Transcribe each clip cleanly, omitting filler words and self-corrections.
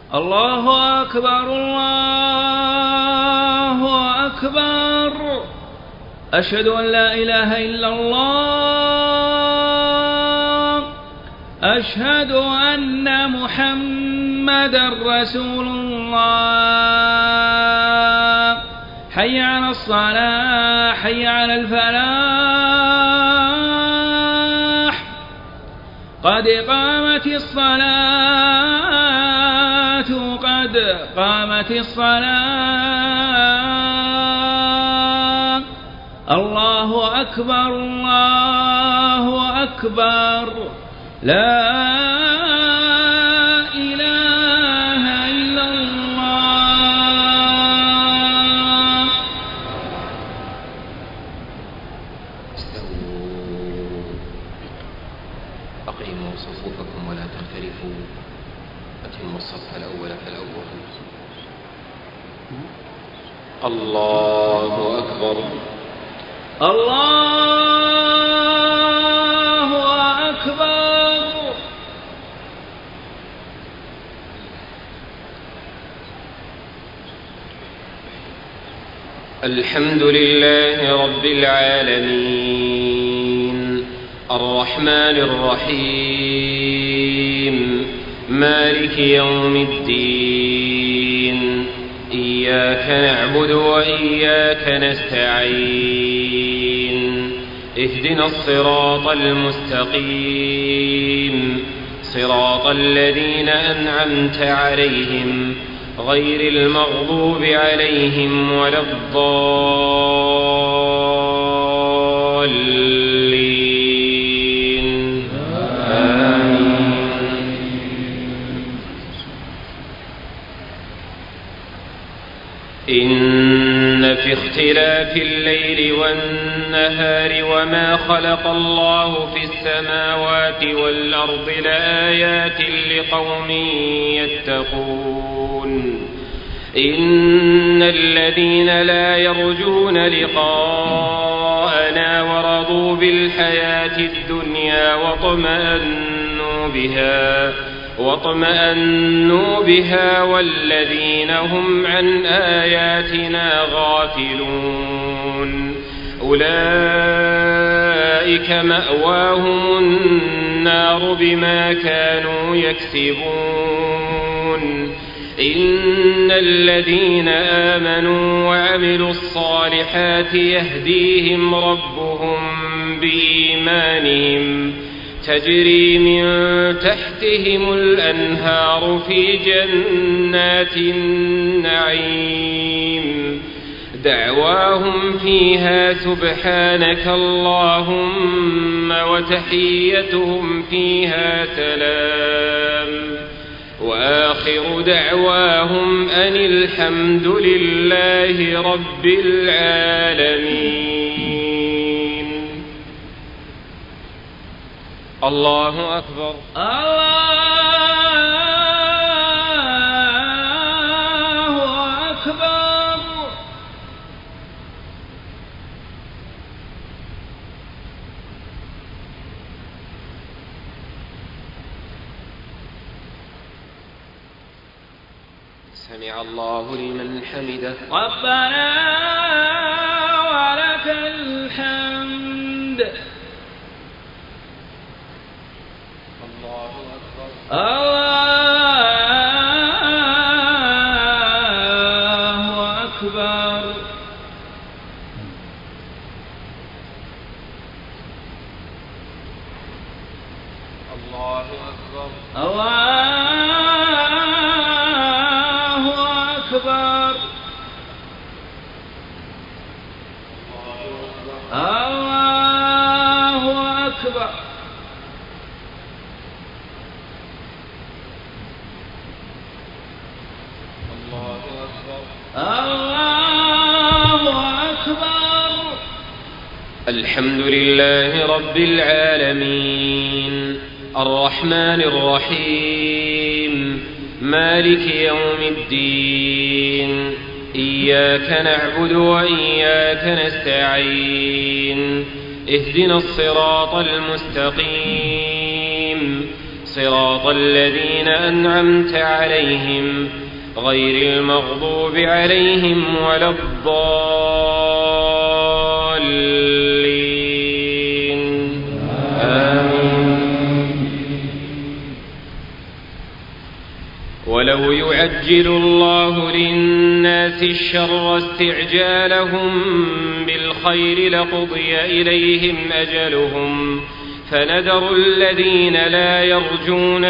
الله أكبر الله أكبر. أشهد أن لا إله إلا الله. أشهد أن محمدا رسول الله. حي على الصلاة حي على الفلاح. قد قامت الصلاة قد قامت الصلاة. الله أكبر الله أكبر. لا إله إلا الله. استووا أقيموا صفوفكم ولا تختلفوا. أتموا الصف الأول فالأول. الله أكبر الله أكبر. الحمد لله رب العالمين الرحمن الرحيم مالك يوم الدين. إياك نعبد وإياك نستعين. اهدنا الصراط المستقيم صراط الذين أنعمت عليهم غير المغضوب عليهم ولا الضالين. آمين. إن في اختلاف الليل والنهار وما خلق الله في السماوات والأرض لآيات لقوم يتقون. إن الذين لا يرجون لقاءنا ورضوا بالحياة الدنيا واطمأنوا بها والذين هم عن آياتنا غافلون أولئك مأواهم النار بما كانوا يكسبون. إن الذين آمنوا وعملوا الصالحات يهديهم ربهم بإيمانهم تجري من تحتهم الأنهار في جنات النعيم. دعواهم فيها سبحانك اللهم وتحيتهم فيها سلام وآخر دعواهم أن الحمد لله رب العالمين. الله أكبر الله أكبر. سمع الله لمن حمده. ربنا ولك الحمد. الله أكبر الله أكبر. الله أكبر الله أكبر. الله أكبر. الله أكبر. الحمد لله رب العالمين الرحمن الرحيم مالك يوم الدين. إياك نعبد وإياك نستعين. اهدنا الصراط المستقيم صراط الذين أنعمت عليهم غير المغضوب عليهم ولا الضالين آمين. ولو يعجل الله للناس الشر استعجالهم بالخير لقضي إليهم أجلهم فنذر الذين لا يرجون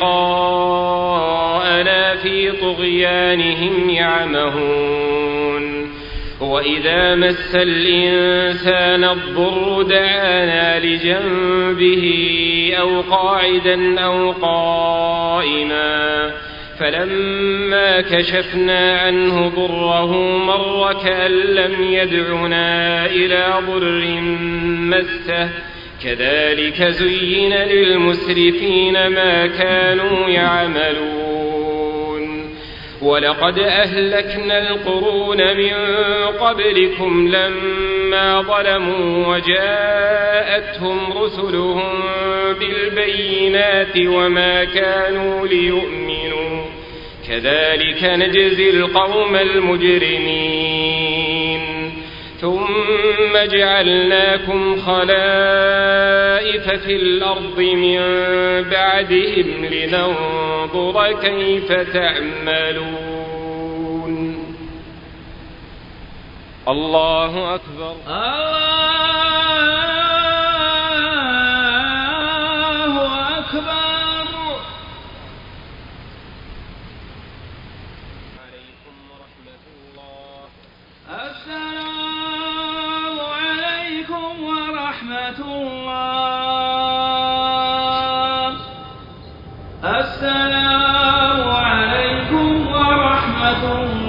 لقاءنا في طغيانهم يعمهون وإذا مس الإنسان الضر دعانا لجنبه أو قاعدا أو قائما فلما كشفنا عنه ضره مر كأن لم يدعنا إلى ضر مسه كذلك زين للمسرفين ما كانوا يعملون ولقد أهلكنا القرون من قبلكم لما ظلموا وجاءتهم رسلهم بالبينات وما كانوا ليؤمنوا كذلك نجزي القوم المجرمين ثم جعلناكم خلائف في الأرض من بعدهم لننظر كيف تعملون. الله أكبر. الله أكبر. عليكم ورحمة الله. السلام عليكم ورحمة الله. السلام عليكم ورحمة الله.